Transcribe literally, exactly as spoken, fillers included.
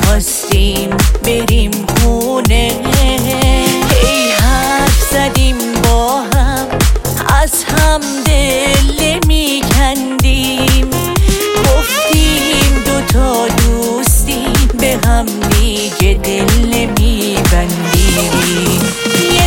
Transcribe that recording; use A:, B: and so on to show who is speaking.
A: میخواستیم بریم خونه، هی حرف زدیم با هم، از هم دل میکندیم، گفتیم دوتا دوستی به هم دیگه دل نمیبندیم.